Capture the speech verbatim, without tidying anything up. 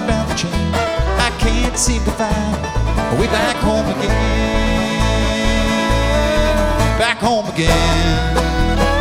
up down the chain. I can't seem to find a way back home again. Back home again.